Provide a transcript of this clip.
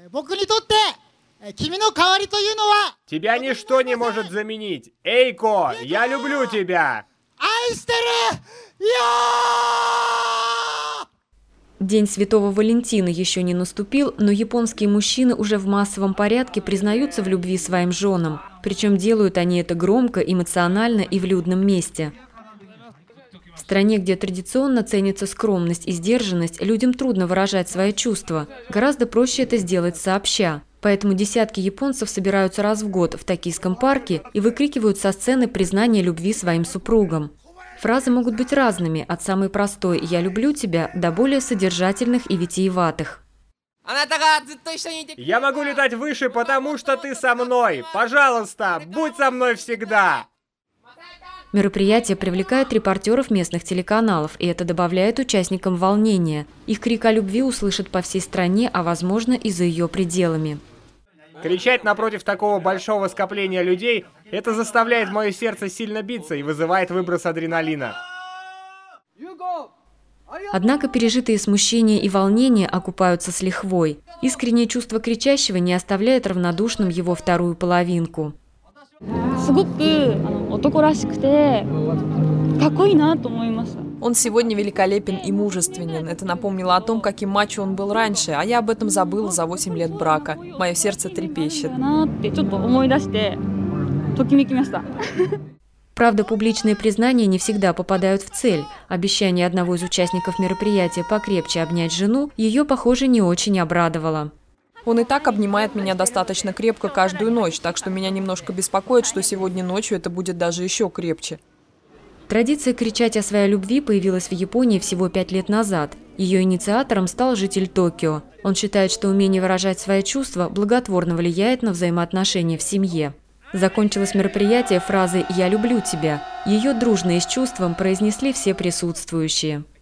Тебя ничто не может заменить. Эйко, я люблю тебя. День Святого Валентина еще не наступил, но японские мужчины уже в массовом порядке признаются в любви своим женам. Причем делают они это громко, эмоционально и в людном месте. В стране, где традиционно ценится скромность и сдержанность, людям трудно выражать свои чувства. Гораздо проще это сделать сообща. Поэтому десятки японцев собираются раз в год в Токийском парке и выкрикивают со сцены признание любви своим супругам. Фразы могут быть разными, от самой простой «я люблю тебя» до более содержательных и витиеватых. Я могу летать выше, потому что ты со мной. Пожалуйста, будь со мной всегда. Мероприятие привлекает репортеров местных телеканалов, и это добавляет участникам волнения. Их крик о любви услышат по всей стране, а возможно и за ее пределами. Кричать напротив такого большого скопления людей – это заставляет мое сердце сильно биться и вызывает выброс адреналина. Однако пережитые смущения и волнения окупаются с лихвой. Искреннее чувство кричащего не оставляет равнодушным его вторую половинку. Он сегодня великолепен и мужественен. Это напомнило о том, каким мачо он был раньше, а я об этом забыла за 8 лет брака. Мое сердце трепещет. Правда, публичные признания не всегда попадают в цель. Обещание одного из участников мероприятия покрепче обнять жену ее, похоже, не очень обрадовало. Он и так обнимает меня достаточно крепко каждую ночь, так что меня немножко беспокоит, что сегодня ночью это будет даже еще крепче. Традиция кричать о своей любви появилась в Японии всего 5 лет назад. Ее инициатором стал житель Токио. Он считает, что умение выражать свои чувства благотворно влияет на взаимоотношения в семье. Закончилось мероприятие фразой «Я люблю тебя». Ее дружно и с чувством произнесли все присутствующие.